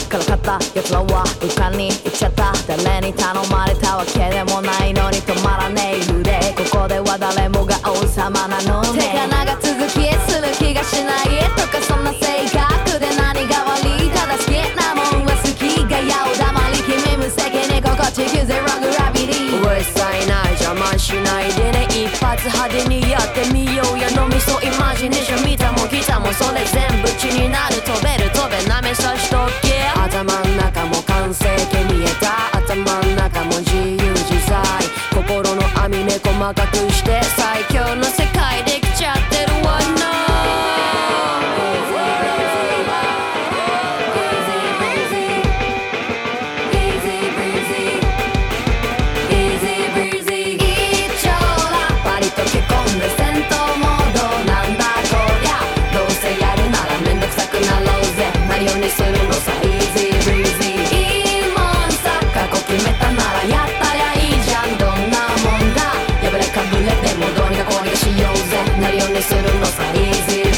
からかった奴らは床に行っちゃった。誰に頼まれたわけでもないのに止まらねえ腕。ここでは誰もが王様なのね。手が長続きする気がしないとかそんな性格で何が悪い。ただ好きなもんは好きがやおだまり君無責任心地ゼログラビリー。うるさいな邪魔しないでね。一発派手にやってみようや脳みそイマジネーション見たもん来たもんそれ全部血になる。飛べる飛べ舐めさしとけ。頭ん中も完成形見えた。頭ん中も自由自在。心の網目細かくして最強の世界できちゃってるわな。するのさ Easy breezy いいもんさ過去決めたならやったりゃいいじゃん。どんなもんだ破れかぶれでもどうにかこうにかしようぜ。なるようにするのさ Easy